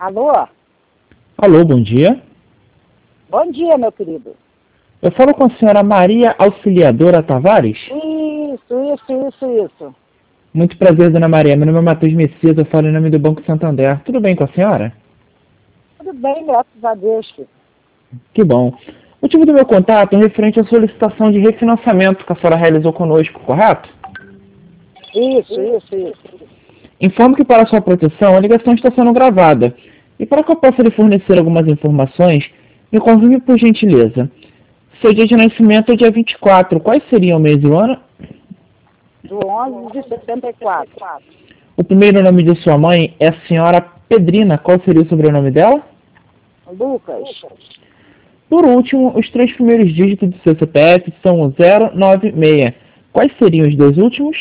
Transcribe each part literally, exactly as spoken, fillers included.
Alô? Alô, bom dia. Bom dia, meu querido. Eu falo com a senhora Maria Auxiliadora Tavares? Isso, isso, isso, isso. Muito prazer, dona Maria. Meu nome é Matheus Messias, eu falo em nome do Banco Santander. Tudo bem com a senhora? Tudo bem, graças a Deus, filho. Que bom. O motivo do meu contato é referente à solicitação de refinanciamento que a senhora realizou conosco, correto? Isso, isso, isso. Informo que para sua proteção a ligação está sendo gravada. E para que eu possa lhe fornecer algumas informações, me confirme por gentileza. Seu dia de nascimento é dia vinte e quatro. Quais seriam o mês e o ano? Do onze de setenta e quatro. O primeiro nome de sua mãe é a senhora Pedrina. Qual seria o sobrenome dela? Lucas. Por último, os três primeiros dígitos do seu C P F são o zero nove seis. Quais seriam os dois últimos?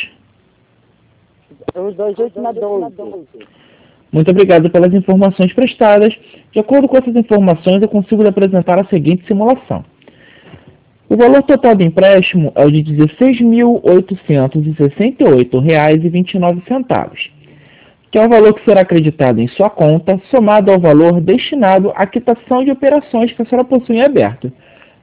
Os dois últimos é doze. Muito obrigado pelas informações prestadas. De acordo com essas informações, eu consigo lhe apresentar a seguinte simulação. O valor total do empréstimo é o de dezesseis mil oitocentos e sessenta e oito reais e vinte e nove centavos, que é o valor que será acreditado em sua conta, somado ao valor destinado à quitação de operações que a senhora possui em aberto.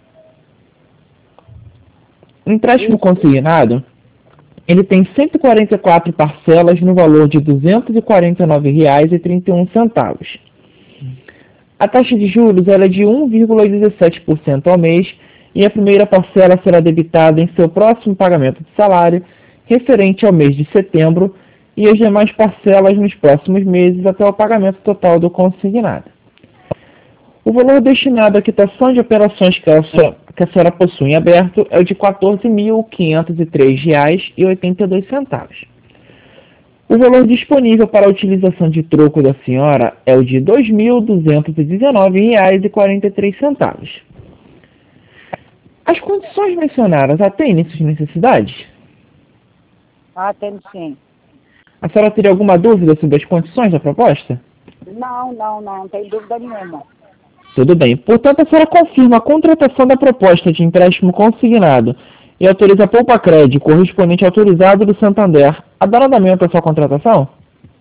O empréstimo consignado, ele tem cento e quarenta e quatro parcelas no valor de duzentos e quarenta e nove reais e trinta e um centavos. A taxa de juros ela é de um vírgula dezessete por cento ao mês e a primeira parcela será debitada em seu próximo pagamento de salário, referente ao mês de setembro, e as demais parcelas nos próximos meses até o pagamento total do consignado. O valor destinado à quitação de operações que a senhora, que a senhora possui em aberto é o de quatorze mil quinhentos e três reais e oitenta e dois centavos. O valor disponível para a utilização de troco da senhora é o de dois mil duzentos e dezenove reais e quarenta e três centavos. As condições mencionadas atendem suas necessidades? Ah, tem sim. A senhora teria alguma dúvida sobre as condições da proposta? Não, não, não, não tem dúvida nenhuma. Tudo bem. Portanto, a senhora confirma a contratação da proposta de empréstimo consignado e autoriza a Poupa Crédito correspondente autorizado do Santander a dar andamento à sua contratação?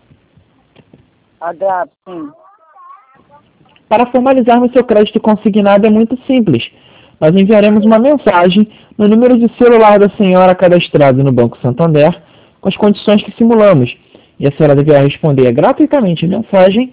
Agrado, sim. Para formalizarmos seu crédito consignado é muito simples. Nós enviaremos uma mensagem no número de celular da senhora cadastrado no Banco Santander com as condições que simulamos. E a senhora deverá responder gratuitamente a mensagem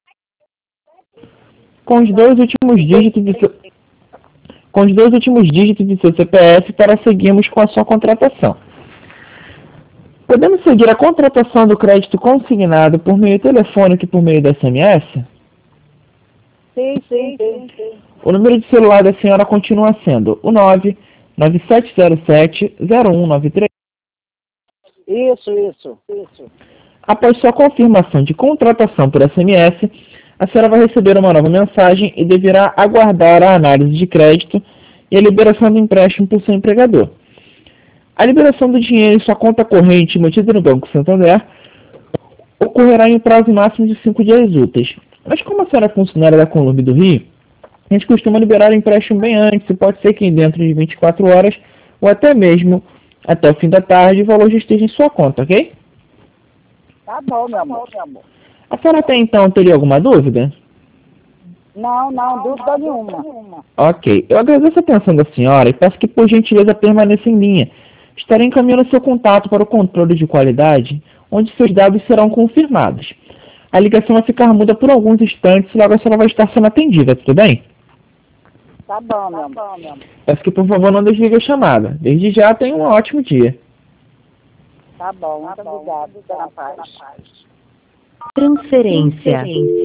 com os dois últimos dígitos de seu, com os dois últimos dígitos de seu C P F para seguirmos com a sua contratação. Podemos seguir a contratação do crédito consignado por meio telefônico e por meio da S M S? Sim, sim, sim, sim. O número de celular da senhora continua sendo o nove nove sete zero sete zero um nove três. Isso, isso, isso. Após sua confirmação de contratação por S M S, a senhora vai receber uma nova mensagem e deverá aguardar a análise de crédito e a liberação do empréstimo por seu empregador. A liberação do dinheiro em sua conta corrente mantida no Banco Santander ocorrerá em prazo máximo de cinco dias úteis. Mas como a senhora é funcionária da Columbe do Rio, a gente costuma liberar o empréstimo bem antes, e pode ser que dentro de vinte e quatro horas, ou até mesmo até o fim da tarde, o valor já esteja em sua conta, ok? Tá bom, meu amor. A senhora até então teria alguma dúvida? Não, não, dúvida nenhuma. Ok. Eu agradeço a atenção da senhora e peço que, por gentileza, permaneça em linha. Estarei encaminhando seu contato para o controle de qualidade, onde seus dados serão confirmados. A ligação vai ficar muda por alguns instantes e logo a senhora vai estar sendo atendida, tudo bem? Tá bom, meu amor. Peço que, por favor, não desligue a chamada. Desde já, tenha um ótimo dia. Tá bom, muito obrigado. Fica na paz. Transferência.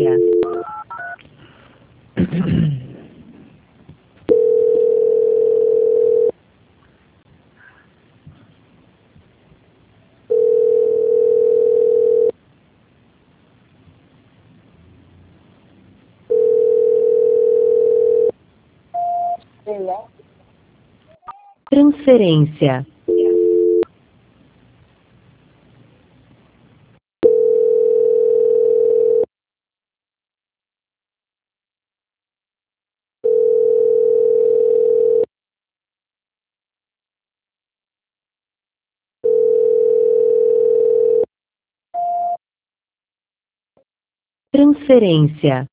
Transferência. Transferência. Transferência.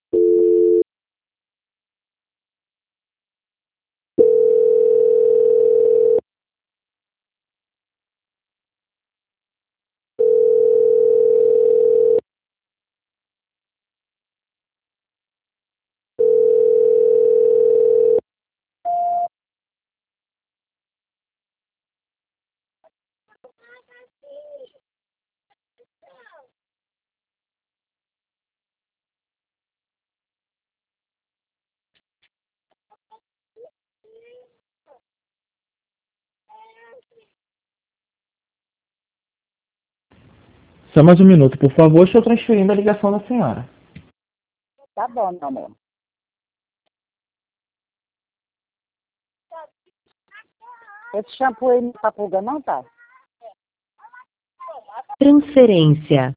Só mais um minuto, por favor. Estou transferindo a ligação da senhora. Tá bom, meu amor. Esse shampoo aí não tá pulga, não, tá? Transferência.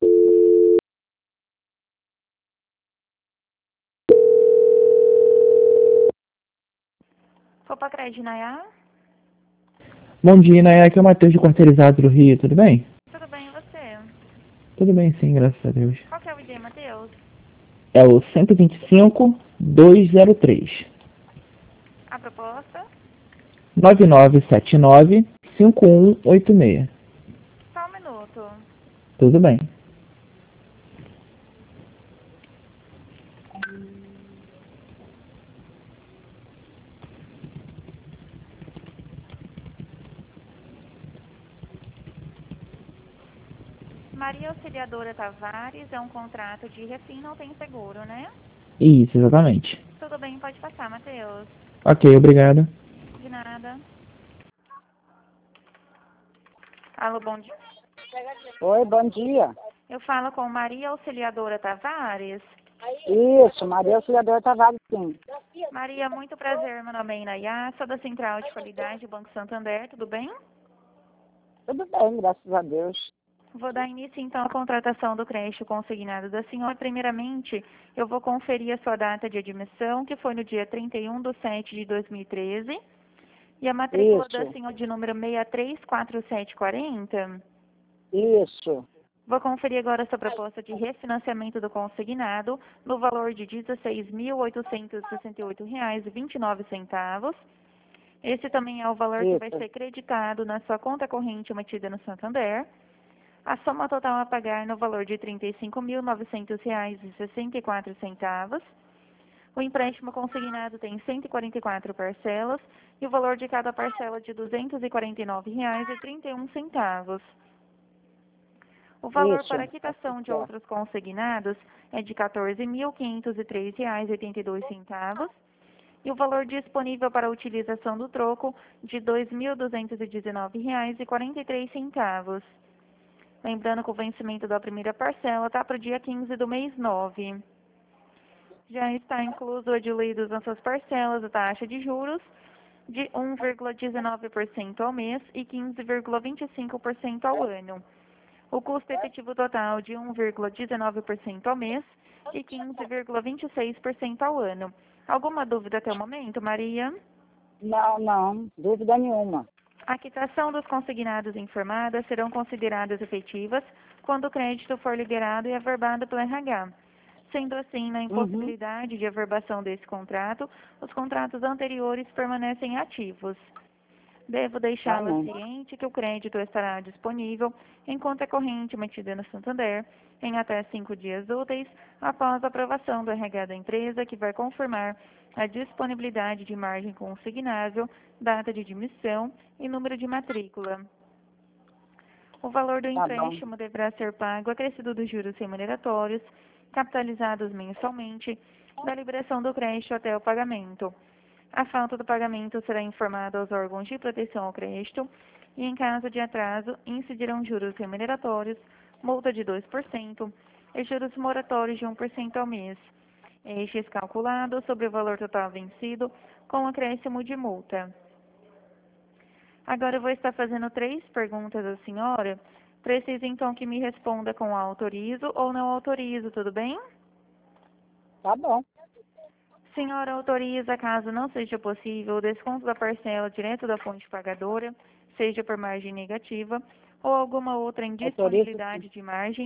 Copa Crédito Nayá? Bom dia, Nayá. Aqui é o Matheus de Quarteirizados do Rio. Tudo bem? Tudo bem, e você? Tudo bem, sim, graças a Deus. Qual que é o I D, Matheus? É o cento e vinte e cinco, duzentos e três. A proposta? nove nove sete nove, cinco um oito seis. Só um minuto. Tudo bem. Maria Auxiliadora Tavares é um contrato de refim, não tem seguro, né? Isso, exatamente. Tudo bem, pode passar, Matheus. Ok, obrigado. De nada. Alô, bom dia. Oi, bom dia. Eu falo com Maria Auxiliadora Tavares. Isso, Maria Auxiliadora Tavares, sim. Maria, muito prazer, meu nome é Inayá, sou da Central de Qualidade Banco Santander, tudo bem? Tudo bem, graças a Deus. Vou dar início, então, à contratação do crédito consignado da senhora. Primeiramente, eu vou conferir a sua data de admissão, que foi no dia trinta e um de sete de dois mil e treze, e a matrícula da Isso, senhora de número seis três quatro sete quatro zero. isso, Vou conferir agora a sua proposta de refinanciamento do consignado no valor de dezesseis mil oitocentos e sessenta e oito reais e vinte e nove centavos. Esse também é o valor que vai isso, ser creditado na sua conta corrente emitida no Santander. A soma total a pagar no valor de trinta e cinco mil novecentos reais e sessenta e quatro centavos. O empréstimo consignado tem cento e quarenta e quatro parcelas e o valor de cada parcela de duzentos e quarenta e nove reais e trinta e um centavos. O valor isso. para a quitação de outros consignados é de quatorze mil quinhentos e três reais e oitenta e dois centavos e o valor disponível para a utilização do troco de dois mil duzentos e dezenove reais e quarenta e três centavos. Lembrando que o vencimento da primeira parcela está para o dia quinze do mês nove. Já está incluso o diluídos nas suas parcelas a taxa de juros de um vírgula dezenove por cento ao mês e quinze vírgula vinte e cinco por cento ao ano. O custo efetivo total de um vírgula dezenove por cento ao mês e quinze vírgula vinte e seis por cento ao ano. Alguma dúvida até o momento, Maria? Não, não, dúvida nenhuma. A quitação dos consignados informadas serão consideradas efetivas quando o crédito for liberado e averbado pelo R H. Sendo assim, na Uhum, impossibilidade de averbação desse contrato, os contratos anteriores permanecem ativos. Devo tá deixá-la bom. ciente que o crédito estará disponível em conta corrente emitida no Santander em até cinco dias úteis após a aprovação do R H da empresa, que vai confirmar a disponibilidade de margem consignável, data de admissão e número de matrícula. O valor do Tá bom. empréstimo deverá ser pago acrescido dos juros remuneratórios, capitalizados mensalmente, da liberação do crédito até o pagamento. A falta do pagamento será informada aos órgãos de proteção ao crédito e, em caso de atraso, incidirão juros remuneratórios, multa de dois por cento e juros moratórios de um por cento ao mês. Estes calculados sobre o valor total vencido com acréscimo de multa. Agora eu vou estar fazendo três perguntas à senhora. Preciso então que me responda com autorizo ou não autorizo, tudo bem? Tá bom. Senhora autoriza, caso não seja possível, o desconto da parcela direto da fonte pagadora, seja por margem negativa ou alguma outra Autorizo, sim. indisponibilidade de margem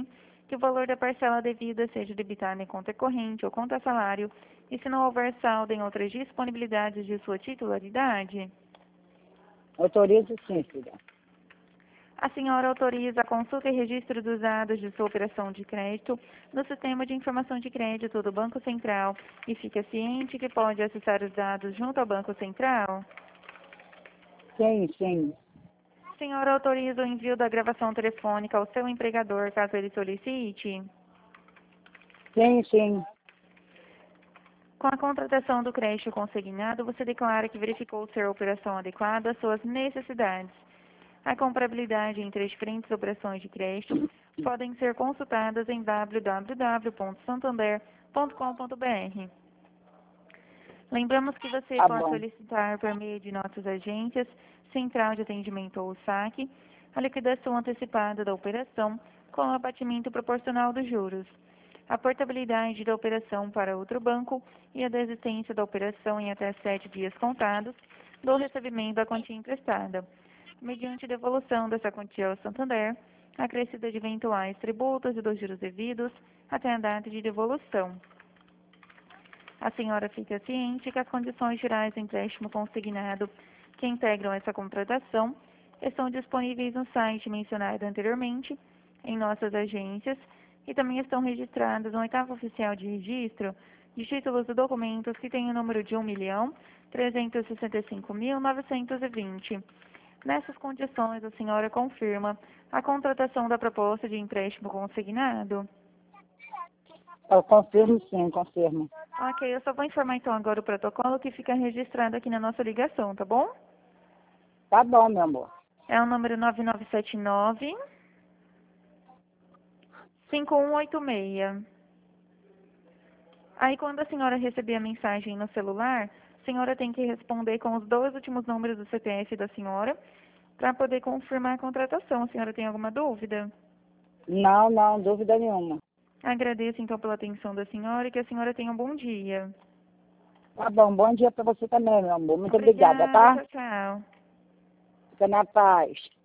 que o valor da parcela devida seja debitado em conta corrente ou conta salário e se não houver saldo em outras disponibilidades de sua titularidade? Autorizo sim, filha. A senhora autoriza a consulta e registro dos dados de sua operação de crédito no Sistema de Informação de Crédito do Banco Central e fica ciente que pode acessar os dados junto ao Banco Central? Sim, sim. A senhora autoriza o envio da gravação telefônica ao seu empregador, caso ele solicite? Sim, sim. Com a contratação do crédito consignado, você declara que verificou ser a operação adequada às suas necessidades. A comparabilidade entre as diferentes operações de crédito podem ser consultadas em w w w ponto santander ponto com ponto b r. Lembramos que você Tá pode bom. solicitar por meio de nossas agências, Central de Atendimento ou saque, a liquidação antecipada da operação com o abatimento proporcional dos juros, a portabilidade da operação para outro banco e a desistência da operação em até sete dias contados do recebimento da quantia emprestada, mediante devolução dessa quantia ao Santander, acrescida de eventuais tributos e dos juros devidos até a data de devolução. A senhora fica ciente que as condições gerais do empréstimo consignado que integram essa contratação estão disponíveis no site mencionado anteriormente, em nossas agências, e também estão registradas no oitavo oficial de registro de títulos e documentos que tem o número de um milhão trezentos e sessenta e cinco mil novecentos e vinte. Nessas condições, a senhora confirma a contratação da proposta de empréstimo consignado? Eu confirmo sim, confirmo. Ok, eu só vou informar então agora o protocolo que fica registrado aqui na nossa ligação, tá bom? Tá bom, meu amor. É o número nove nove sete nove, cinco um oito seis. Aí quando a senhora receber a mensagem no celular, a senhora tem que responder com os dois últimos números do C P F da senhora para poder confirmar a contratação. A senhora tem alguma dúvida? Não, não, dúvida nenhuma. Agradeço então pela atenção da senhora e que a senhora tenha um bom dia. Tá bom, bom dia pra você também, meu amor. Muito obrigada, Obrigada, tá? tchau, tchau. Fica na paz.